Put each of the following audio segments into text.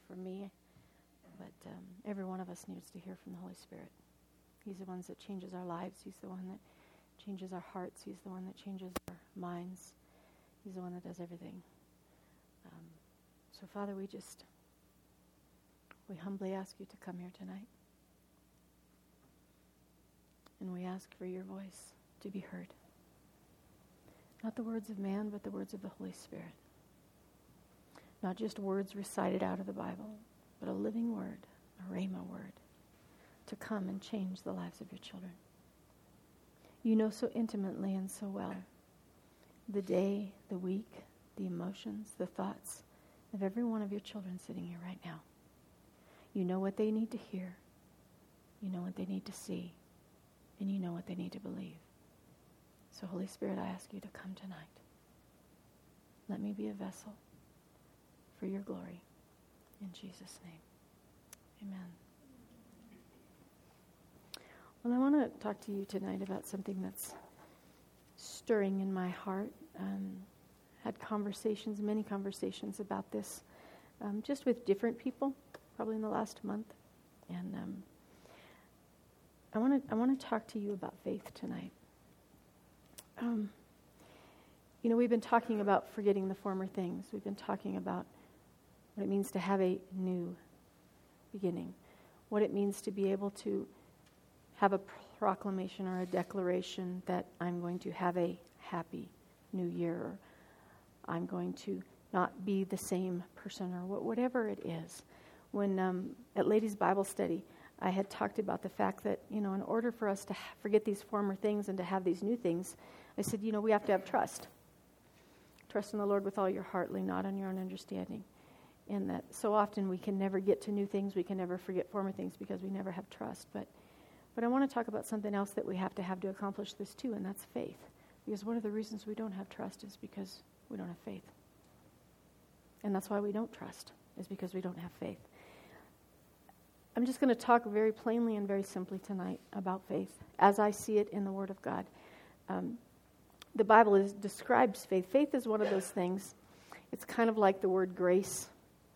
from me, but every one of us needs to hear from the Holy Spirit. He's the one that changes our lives. He's the one that changes our hearts. He's the one that changes our minds. He's the one that does everything. So, Father, we humbly ask you to come here tonight. And we ask for your voice to be heard. Not the words of man, but the words of the Holy Spirit. Not just words recited out of the Bible, but a living word, a rhema word, to come and change the lives of your children. You know so intimately and so well the day, the week, the emotions, the thoughts of every one of your children sitting here right now. You know what they need to hear. You know what they need to see. And you know what they need to believe. So, Holy Spirit, I ask you to come tonight. Let me be a vessel for your glory. In Jesus' name, amen. Well, I want to talk to you tonight about something that's stirring in my heart. Had many conversations about this, just with different people, probably in the last month. And I want to talk to you about faith tonight. We've been talking about forgetting the former things. We've been talking about what it means to have a new beginning, what it means to be able to have a proclamation or a declaration that I'm going to have a happy new year, or I'm going to not be the same person, or whatever it is. When at Ladies' Bible Study, I had talked about the fact that, in order for us to forget these former things and to have these new things, I said, we have to have trust. Trust in the Lord with all your heart, lean not on your own understanding. And that so often we can never get to new things, we can never forget former things because we never have trust. But I want to talk about something else that we have to accomplish this too, and that's faith. Because one of the reasons we don't have trust is because we don't have faith. And that's why we don't trust, is because we don't have faith. I'm just going to talk very plainly and very simply tonight about faith, as I see it in the Word of God. The Bible describes faith. Faith is one of those things. It's kind of like the word grace,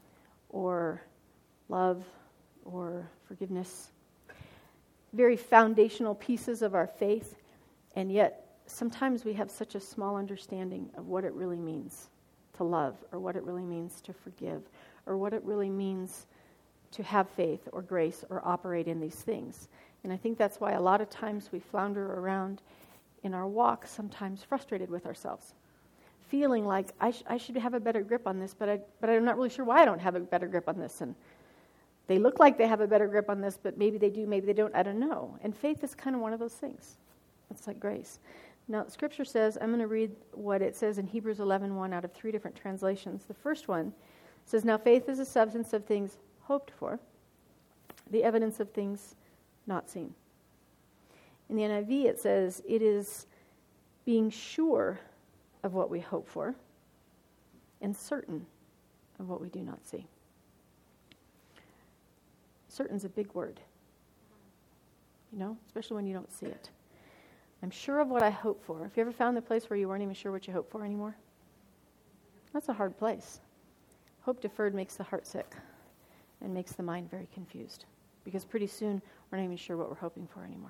or love, or forgiveness. Very foundational pieces of our faith, and yet sometimes we have such a small understanding of what it really means to love, or what it really means to forgive, or what it really means to have faith or grace or operate in these things. And I think that's why a lot of times we flounder around in our walk, sometimes frustrated with ourselves, feeling like I should have a better grip on this, but I'm not really sure why I don't have a better grip on this. And they look like they have a better grip on this, but maybe they do, maybe they don't, I don't know. And faith is kind of one of those things. It's like grace. Now, Scripture says, I'm going to read what it says in Hebrews 11:1 out of 3 different translations. The first one says, now faith is the substance of things hoped for, the evidence of things not seen. In the NIV, it says, it is being sure of what we hope for and certain of what we do not see. Certain's a big word, especially when you don't see it. I'm sure of what I hope for. Have you ever found the place where you weren't even sure what you hope for anymore? That's a hard place. Hope deferred makes the heart sick and makes the mind very confused, because pretty soon we're not even sure what we're hoping for anymore.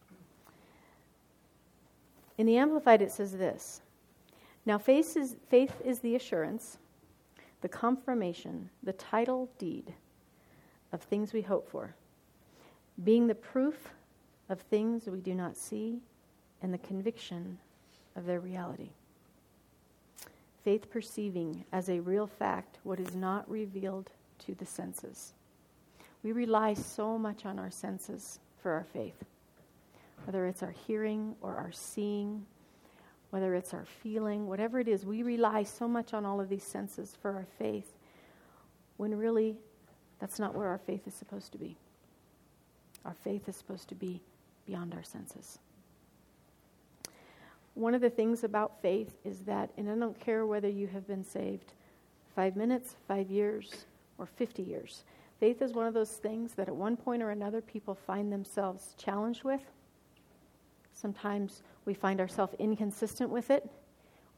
In the Amplified, it says this: now faith is the assurance, the confirmation, the title deed of things we hope for, being the proof of things we do not see and the conviction of their reality. Faith perceiving as a real fact what is not revealed to the senses. We rely so much on our senses for our faith, whether it's our hearing or our seeing, whether it's our feeling, whatever it is, we rely so much on all of these senses for our faith, when really that's not where our faith is supposed to be. Our faith is supposed to be beyond our senses. One of the things about faith is that, and I don't care whether you have been saved 5 minutes, 5 years, or 50 years, faith is one of those things that at one point or another people find themselves challenged with. Sometimes we find ourselves inconsistent with it.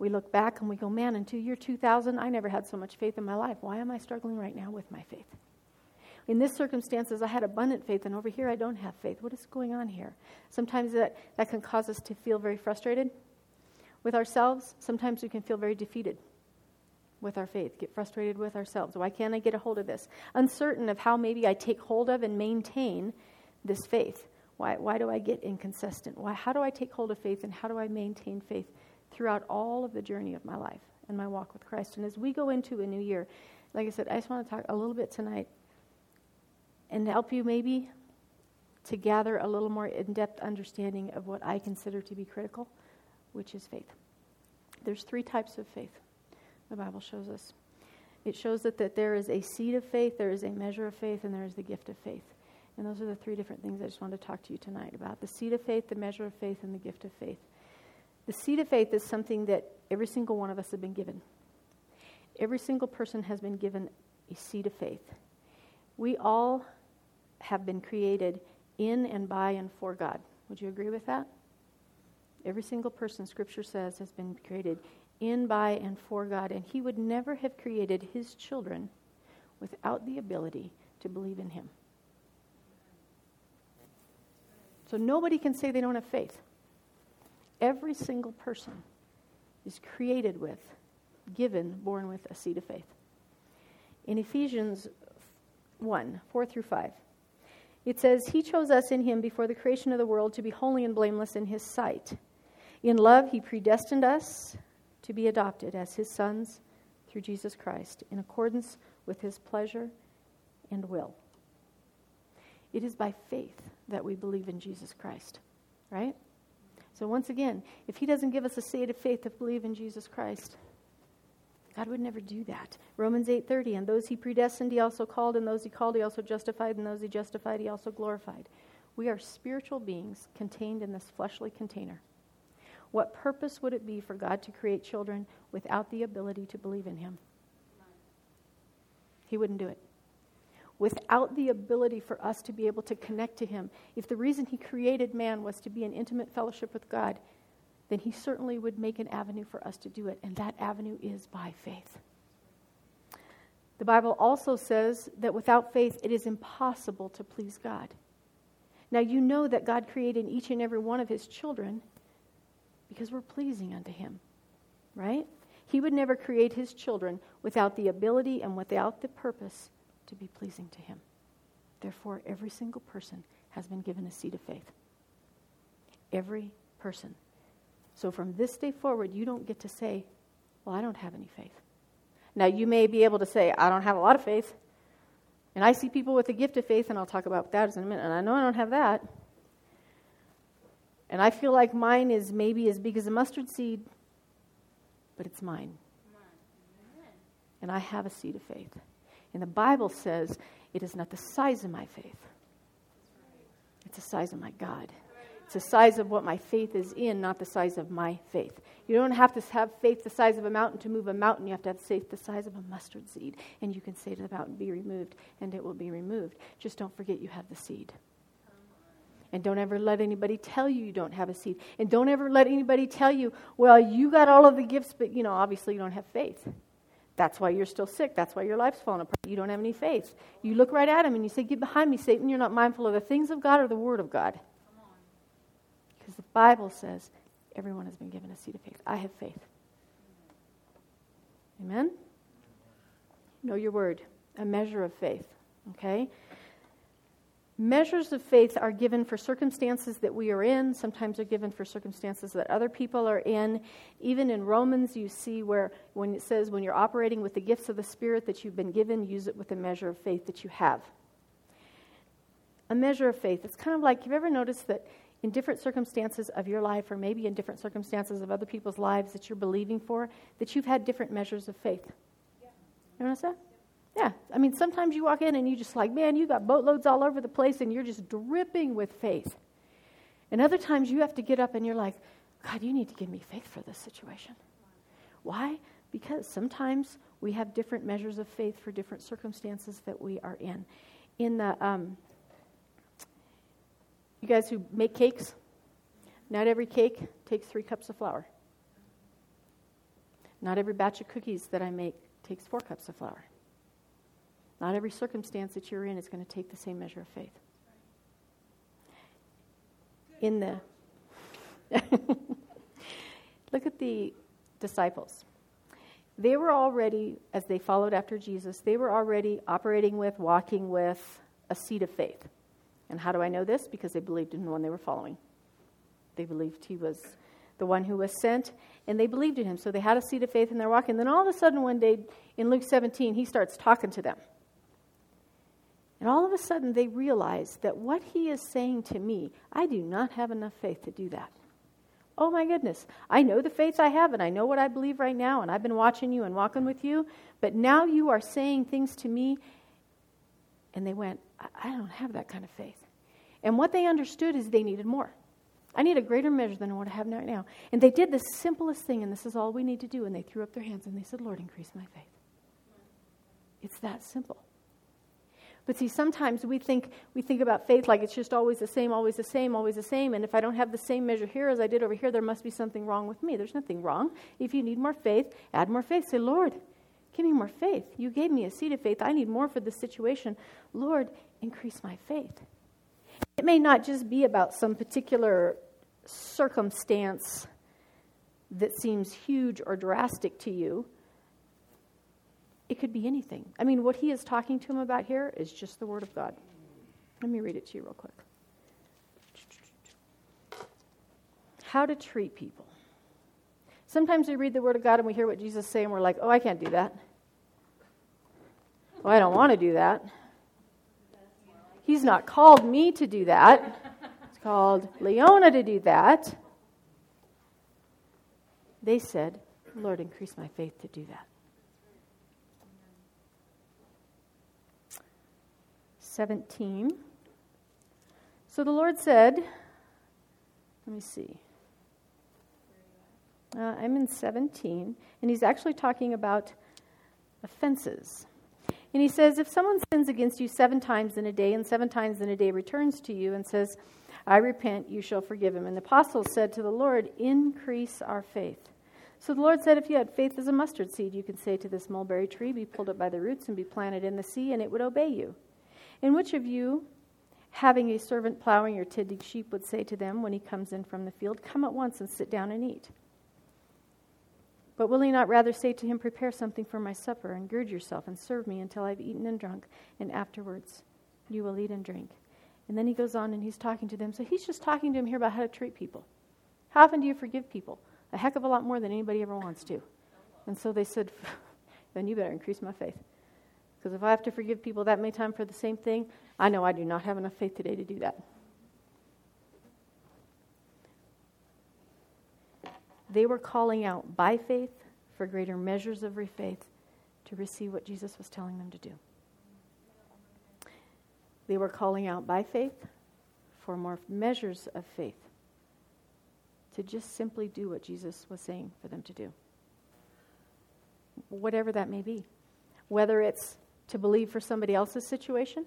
We look back and we go, man, in year 2000, I never had so much faith in my life. Why am I struggling right now with my faith? In this circumstances, I had abundant faith, and over here I don't have faith. What is going on here? Sometimes that can cause us to feel very frustrated with ourselves. Sometimes we can feel very defeated with our faith, get frustrated with ourselves. Why can't I get a hold of this? Uncertain of how maybe I take hold of and maintain this faith. Why do I get inconsistent? How do I take hold of faith, and how do I maintain faith throughout all of the journey of my life and my walk with Christ? And as we go into a new year, like I said, I just want to talk a little bit tonight and help you maybe to gather a little more in-depth understanding of what I consider to be critical, which is faith. There's 3 types of faith, the Bible shows us. It shows that there is a seed of faith, there is a measure of faith, and there is the gift of faith. And those are the 3 different things I just wanted to talk to you tonight about. The seed of faith, the measure of faith, and the gift of faith. The seed of faith is something that every single one of us have been given. Every single person has been given a seed of faith. We all have been created in and by and for God. Would you agree with that? Every single person, Scripture says, has been created in, by, and for God. And He would never have created His children without the ability to believe in Him. So nobody can say they don't have faith. Every single person is created with, given, born with a seed of faith. In Ephesians 1, 4 through 5, it says, He chose us in Him before the creation of the world to be holy and blameless in His sight. In love, He predestined us to be adopted as His sons through Jesus Christ, in accordance with His pleasure and will. It is by faith that we believe in Jesus Christ, right? So once again, if He doesn't give us a seed of faith to believe in Jesus Christ, God would never do that. Romans 8:30, and those He predestined, He also called, and those He called, He also justified, and those He justified, He also glorified. We are spiritual beings contained in this fleshly container. What purpose would it be for God to create children without the ability to believe in Him? He wouldn't do it. Without the ability for us to be able to connect to Him, if the reason He created man was to be in intimate fellowship with God, then He certainly would make an avenue for us to do it, and that avenue is by faith. The Bible also says that without faith, it is impossible to please God. Now, you know that God created each and every one of His children because we're pleasing unto Him, right? He would never create His children without the ability and without the purpose to be pleasing to Him. Therefore, every single person has been given a seed of faith. Every person. So from this day forward, you don't get to say, well, I don't have any faith. Now, you may be able to say, I don't have a lot of faith. And I see people with the gift of faith, and I'll talk about that in a minute, and I know I don't have that. And I feel like mine is maybe as big as a mustard seed, but it's mine. And I have a seed of faith. And the Bible says it is not the size of my faith. It's the size of my God. It's the size of what my faith is in, not the size of my faith. You don't have to have faith the size of a mountain to move a mountain. You have to have faith the size of a mustard seed. And you can say to the mountain, be removed, and it will be removed. Just don't forget you have the seed. And don't ever let anybody tell you don't have a seed. And don't ever let anybody tell you, well, you got all of the gifts, but, obviously you don't have faith. That's why you're still sick. That's why your life's falling apart. You don't have any faith. You look right at him and you say, get behind me, Satan. You're not mindful of the things of God or the Word of God. Because the Bible says everyone has been given a seed of faith. I have faith. Amen? Know your word. A measure of faith. Okay? Measures of faith are given for circumstances that we are in. Sometimes they're given for circumstances that other people are in. Even in Romans, you see where when it says when you're operating with the gifts of the Spirit that you've been given, use it with the measure of faith that you have. A measure of faith. It's kind of like, have you ever noticed that in different circumstances of your life, or maybe in different circumstances of other people's lives that you're believing for, that you've had different measures of faith? Yeah. You notice that? Yeah. I mean, sometimes you walk in and you just like, man, you got boatloads all over the place and you're just dripping with faith. And other times you have to get up and you're like, God, you need to give me faith for this situation. Why? Because sometimes we have different measures of faith for different circumstances that we are in. In the, you guys who make cakes, not every cake takes 3 cups of flour. Not every batch of cookies that I make takes 4 cups of flour. Not every circumstance that you're in is going to take the same measure of faith. Look at the disciples. They were already, as they followed after Jesus, they were already operating with, walking with a seed of faith. And how do I know this? Because they believed in the one they were following. They believed he was the one who was sent, and they believed in him. So they had a seed of faith in their walk. And then all of a sudden one day in Luke 17, he starts talking to them. And all of a sudden they realize that what he is saying to me, I do not have enough faith to do that. Oh my goodness, I know the faith I have and I know what I believe right now and I've been watching you and walking with you, but now you are saying things to me. And they went, I don't have that kind of faith. And what they understood is they needed more. I need a greater measure than what I have right now. And they did the simplest thing, and this is all we need to do, and they threw up their hands and they said, Lord, increase my faith. It's that simple. But see, sometimes we think about faith like it's just always the same, always the same, always the same. And if I don't have the same measure here as I did over here, there must be something wrong with me. There's nothing wrong. If you need more faith, add more faith. Say, Lord, give me more faith. You gave me a seed of faith. I need more for this situation. Lord, increase my faith. It may not just be about some particular circumstance that seems huge or drastic to you. It could be anything. I mean, what he is talking to him about here is just the Word of God. Let me read it to you real quick. How to treat people. Sometimes we read the Word of God and we hear what Jesus is saying, and we're like, oh, I can't do that. Oh, I don't want to do that. He's not called me to do that. He's called Leona to do that. They said, Lord, increase my faith to do that. 17. So the Lord said, let me see. I'm in 17, and he's actually talking about offenses. And he says, if someone sins against you 7 times in a day, and 7 times in a day returns to you and says, I repent, you shall forgive him. And the apostles said to the Lord, increase our faith. So the Lord said, if you had faith as a mustard seed, you could say to this mulberry tree, be pulled up by the roots and be planted in the sea, and it would obey you. And which of you, having a servant plowing or tending sheep, would say to them when he comes in from the field, come at once and sit down and eat? But will he not rather say to him, prepare something for my supper, and gird yourself and serve me until I've eaten and drunk, and afterwards you will eat and drink? And then he goes on and he's talking to them. So he's just talking to them here about how to treat people. How often do you forgive people? A heck of a lot more than anybody ever wants to. And so they said, then you better increase my faith. Because if I have to forgive people that many times for the same thing, I know I do not have enough faith today to do that. They were calling out by faith for greater measures of faith to receive what Jesus was telling them to do. They were calling out by faith for more measures of faith to just simply do what Jesus was saying for them to do. Whatever that may be. Whether it's to believe for somebody else's situation,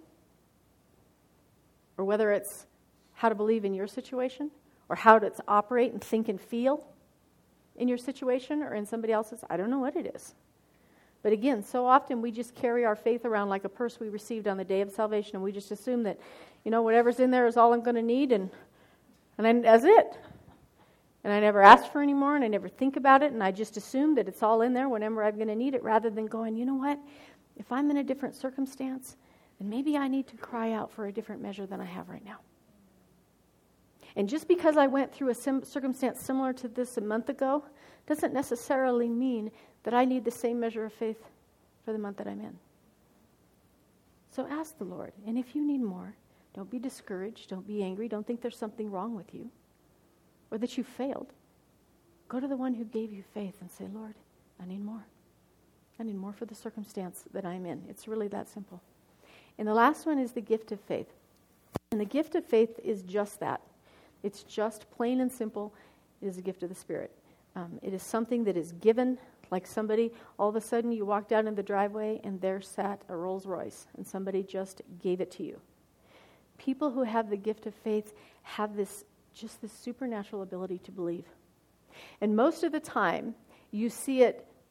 or whether it's how to believe in your situation, or how to operate and think and feel in your situation or in somebody else's. I don't know what it is. But again, so often we just carry our faith around like a purse we received on the day of salvation, and we just assume that, whatever's in there is all I'm going to need, and then that's it. And I never ask for any more, and I never think about it, and I just assume that it's all in there whenever I'm going to need it, rather than going, you know what? If I'm in a different circumstance, then maybe I need to cry out for a different measure than I have right now. And just because I went through a circumstance similar to this a month ago doesn't necessarily mean that I need the same measure of faith for the month that I'm in. So ask the Lord. And if you need more, don't be discouraged. Don't be angry. Don't think there's something wrong with you or that you failed. Go to the one who gave you faith and say, Lord, I need more. I need more for the circumstance that I'm in. It's really that simple. And the last one is the gift of faith. And the gift of faith is just that. It's just plain and simple. It is a gift of the Spirit. It is something that is given, like somebody, all of a sudden you walk down in the driveway and there sat a Rolls Royce and somebody just gave it to you. People who have the gift of faith have this supernatural ability to believe. And most of the time, you see it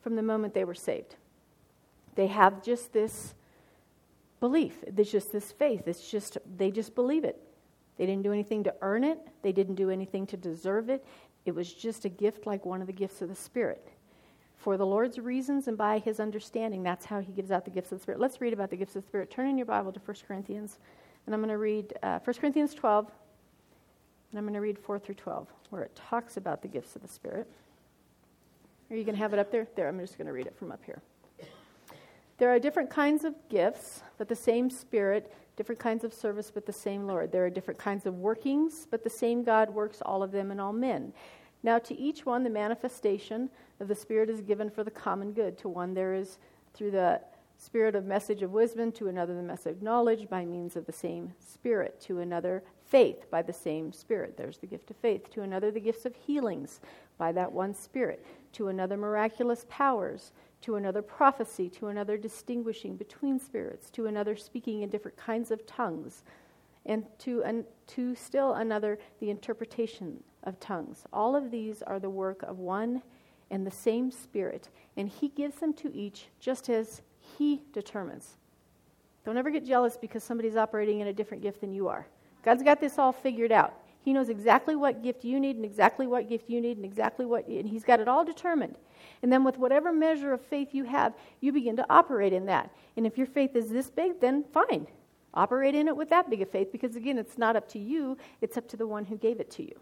from the moment they were saved. They have just this belief. There's just this faith. They just believe it. They didn't do anything to earn it. They didn't do anything to deserve it. It was just a gift like one of the gifts of the Spirit. For the Lord's reasons and by his understanding, that's how he gives out the gifts of the Spirit. Let's read about the gifts of the Spirit. Turn in your Bible to 1 Corinthians. And I'm going to read 1 Corinthians 12. And I'm going to read 4 through 12, where it talks about the gifts of the Spirit. Are you going to have it up there? There, I'm just going to read it from up here. There are different kinds of gifts, but the same Spirit, different kinds of service, but the same Lord. There are different kinds of workings, but the same God works all of them in all men. Now to each one the manifestation of the Spirit is given for the common good. To one there is through the Spirit of message of wisdom, to another the message of knowledge by means of the same Spirit, to another faith by the same Spirit. There's the gift of faith. To another the gifts of healings by that one Spirit. To another miraculous powers. To another prophecy. To another distinguishing between spirits. To another speaking in different kinds of tongues. And to still another the interpretation of tongues. All of these are the work of one and the same Spirit, and he gives them to each just as he determines. Don't ever get jealous because somebody's operating in a different gift than you are. God's got this all figured out. He knows exactly what gift you need and exactly what gift you need and he's got it all determined. And then with whatever measure of faith you have, you begin to operate in that. And if your faith is this big, then fine. Operate in it with that big of faith because, again, it's not up to you. It's up to the one who gave it to you.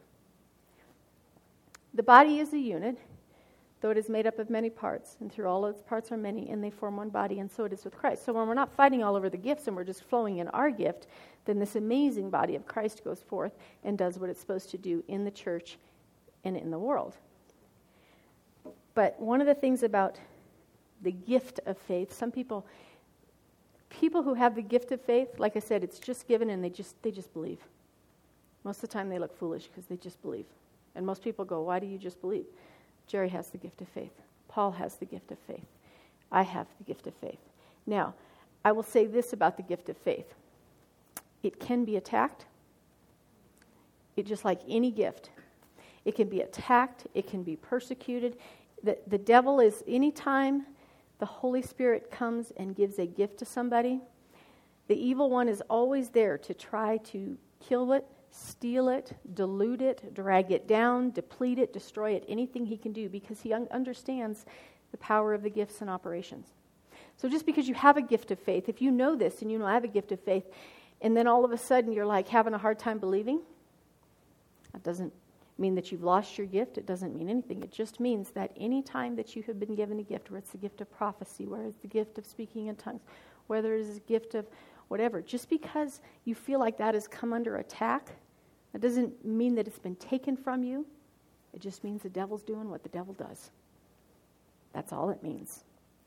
The body is a unit, though it is made up of many parts, and through all its parts are many, and they form one body, and so it is with Christ. So when we're not fighting all over the gifts and we're just flowing in our gift, then this amazing body of Christ goes forth and does what it's supposed to do in the church and in the world. But one of the things about the gift of faith, some people who have the gift of faith, like I said, it's just given and they just believe. Most of the time they look foolish because they just believe. And most people go, why do you just believe? Jerry has the gift of faith. Paul has the gift of faith. I have the gift of faith. Now, I will say this about the gift of faith. It can be attacked. It just like any gift. It can be attacked. It can be persecuted. The devil is, anytime the Holy Spirit comes and gives a gift to somebody, the evil one is always there to try to kill it, steal it, dilute it, drag it down, deplete it, destroy it, anything he can do, because he understands the power of the gifts and operations. So just because you have a gift of faith, if you know this and you know I have a gift of faith, and then all of a sudden you're like having a hard time believing, that doesn't mean that you've lost your gift. It doesn't mean anything. It just means that any time that you have been given a gift, where it's the gift of prophecy, where it's the gift of speaking in tongues, whether it's a gift of whatever, just because you feel like that has come under attack, that doesn't mean that it's been taken from you. It just means the devil's doing what the devil does. That's all it means.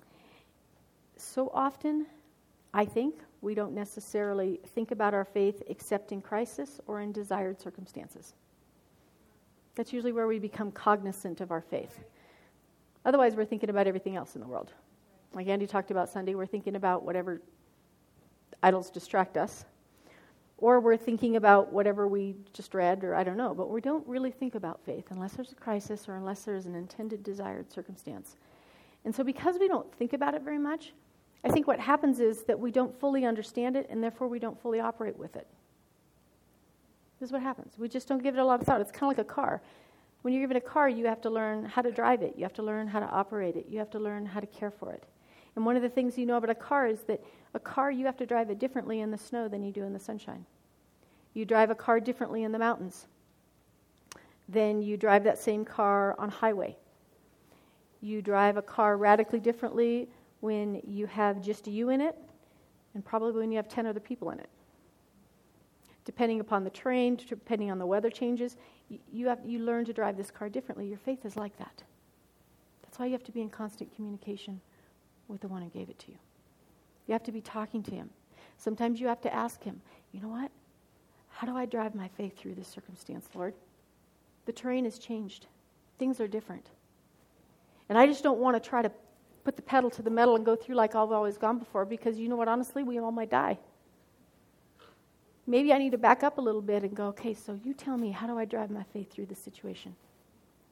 So often, I think, we don't necessarily think about our faith except in crisis or in desired circumstances. That's usually where we become cognizant of our faith. Otherwise, we're thinking about everything else in the world. Like Andy talked about Sunday, we're thinking about whatever idols distract us. Or we're thinking about whatever we just read, or I don't know. But we don't really think about faith unless there's a crisis or unless there's an intended desired circumstance. And so because we don't think about it very much, I think what happens is that we don't fully understand it, and therefore we don't fully operate with it. This is what happens. We just don't give it a lot of thought. It's kind of like a car. When you're given a car, you have to learn how to drive it. You have to learn how to operate it. You have to learn how to care for it. And one of the things you know about a car is that a car, you have to drive it differently in the snow than you do in the sunshine. You drive a car differently in the mountains than you drive that same car on highway. You drive a car radically differently when you have just you in it and probably when you have 10 other people in it. Depending upon the terrain, depending on the weather changes, you learn to drive this car differently. Your faith is like that. That's why you have to be in constant communication with the one who gave it to you. You have to be talking to him. Sometimes you have to ask him, you know what? How do I drive my faith through this circumstance, Lord? The terrain has changed. Things are different. And I just don't want to try to put the pedal to the metal and go through like I've always gone before, because you know what, honestly, we all might die. Maybe I need to back up a little bit and go, okay, so you tell me, how do I drive my faith through this situation?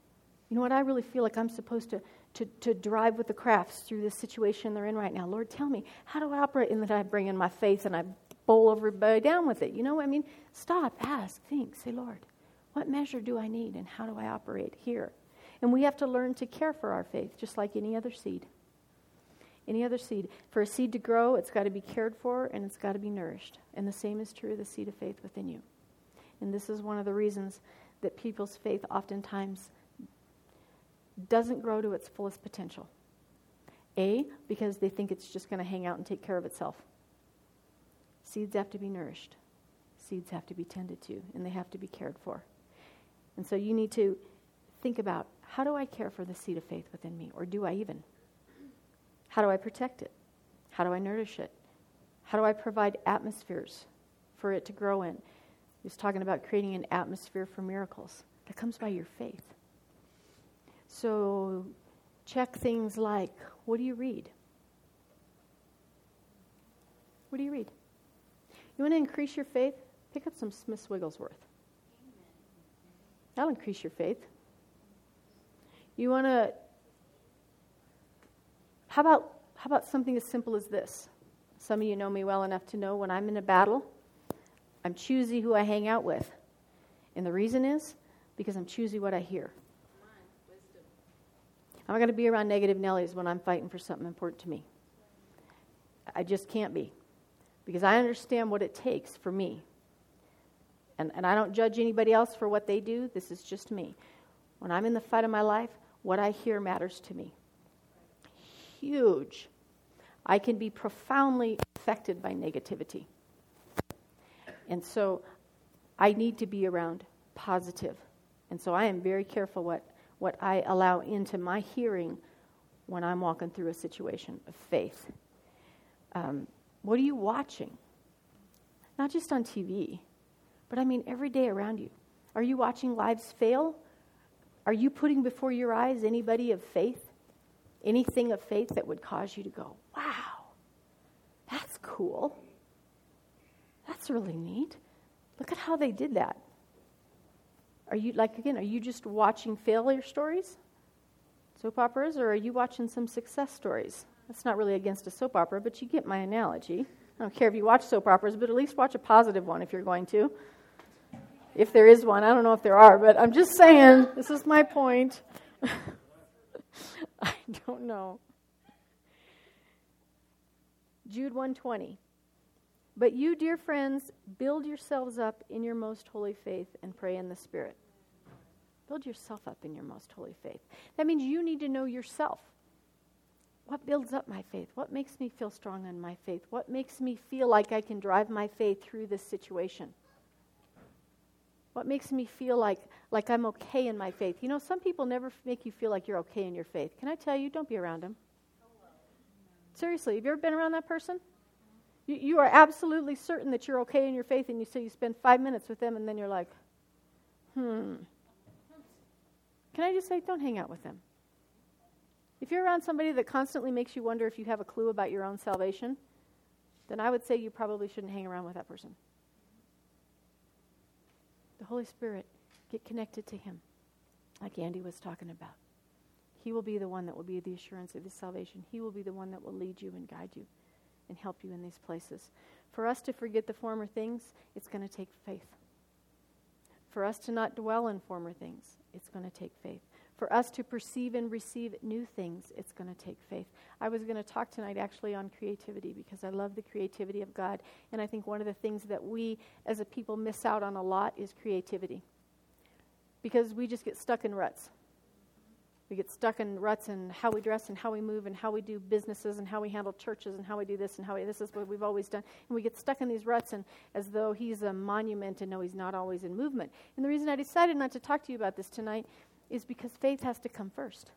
You know what? I really feel like I'm supposed to drive with the crafts through this situation they're in right now. Lord, tell me, how do I operate? And then I bring in my faith and I bowl everybody down with it. You know what I mean? Stop, ask, think, say, Lord, what measure do I need and how do I operate here? And we have to learn to care for our faith, just like any other seed. Any other seed. For a seed to grow, it's got to be cared for and it's got to be nourished. And the same is true of the seed of faith within you. And this is one of the reasons that people's faith oftentimes doesn't grow to its fullest potential. A, because they think it's just going to hang out and take care of itself. Seeds have to be nourished. Seeds have to be tended to, and they have to be cared for. And so you need to think about, how do I care for the seed of faith within me? Or do I even? How do I protect it? How do I nourish it? How do I provide atmospheres for it to grow in? He was talking about creating an atmosphere for miracles. That comes by your faith. So check things like, what do you read? What do you read? You want to increase your faith? Pick up some Smith Wigglesworth. That'll increase your faith. You want to... How about something as simple as this? Some of you know me well enough to know when I'm in a battle, I'm choosy who I hang out with. And the reason is because I'm choosy what I hear. I'm not going to be around negative Nellies when I'm fighting for something important to me. I just can't be. Because I understand what it takes for me. And I don't judge anybody else for what they do. This is just me. When I'm in the fight of my life, what I hear matters to me. Huge. I can be profoundly affected by negativity. And so I need to be around positive. And so I am very careful what I allow into my hearing when I'm walking through a situation of faith. What are you watching? Not just on TV, but I mean every day around you. Are you watching lives fail? Are you putting before your eyes anybody of faith? Anything of faith that would cause you to go, wow, that's cool. That's really neat. Look at how they did that. Are you just watching failure stories, soap operas, or are you watching some success stories? That's not really against a soap opera, but you get my analogy. I don't care if you watch soap operas, but at least watch a positive one if you're going to. If there is one. I don't know if there are, but I'm just saying, this is my point. I don't know. Jude 1:20. But you, dear friends, build yourselves up in your most holy faith and pray in the Spirit. Build yourself up in your most holy faith. That means you need to know yourself. What builds up my faith? What makes me feel strong in my faith? What makes me feel like I can drive my faith through this situation? What makes me feel like I'm okay in my faith? You know, some people never make you feel like you're okay in your faith. Can I tell you, don't be around them. Seriously, have you ever been around that person? You are absolutely certain that you're okay in your faith, and you spend 5 minutes with them, and then you're like, Can I just say, don't hang out with them. If you're around somebody that constantly makes you wonder if you have a clue about your own salvation, then I would say you probably shouldn't hang around with that person. The Holy Spirit, get connected to Him, like Andy was talking about. He will be the one that will be the assurance of His salvation. He will be the one that will lead you and guide you and help you in these places. For us to forget the former things, it's going to take faith. For us to not dwell in former things, it's going to take faith. For us to perceive and receive new things, it's going to take faith. I was going to talk tonight actually on creativity because I love the creativity of God. And I think one of the things that we as a people miss out on a lot is creativity. Because we just get stuck in ruts. We get stuck in ruts in how we dress and how we move and how we do businesses and how we handle churches and how we do this and this is what we've always done. And we get stuck in these ruts and as though He's a monument and no, He's not always in movement. And the reason I decided not to talk to you about this tonight is because faith has to come first.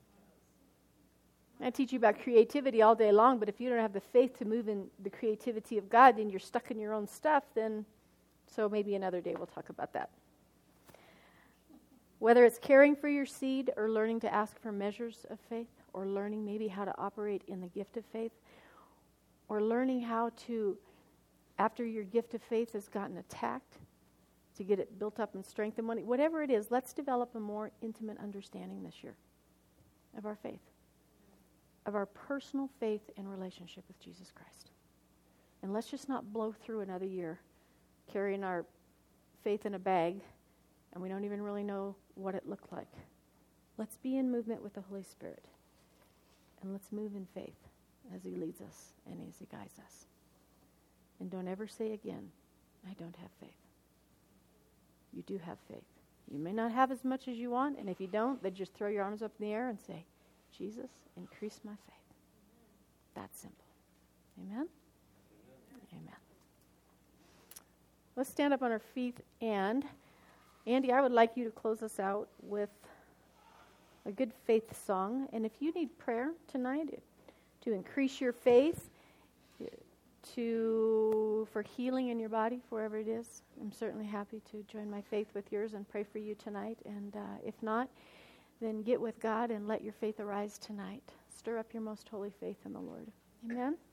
I teach you about creativity all day long, but if you don't have the faith to move in the creativity of God, then you're stuck in your own stuff, so maybe another day we'll talk about that. Whether it's caring for your seed or learning to ask for measures of faith or learning maybe how to operate in the gift of faith or learning how to, after your gift of faith has gotten attacked, to get it built up and strengthened. Whatever it is, let's develop a more intimate understanding this year of our faith, of our personal faith and relationship with Jesus Christ. And let's just not blow through another year carrying our faith in a bag, and we don't even really know what it looked like. Let's be in movement with the Holy Spirit, and let's move in faith as He leads us and as He guides us. And don't ever say again, I don't have faith. You do have faith. You may not have as much as you want, and if you don't, then just throw your arms up in the air and say, Jesus, increase my faith. That's simple. Amen? Amen. Let's stand up on our feet, and Andy, I would like you to close us out with a good faith song. And if you need prayer tonight to increase your faith, for healing in your body, wherever it is, I'm certainly happy to join my faith with yours and pray for you tonight. And if not, then get with God and let your faith arise tonight. Stir up your most holy faith in the Lord. Amen.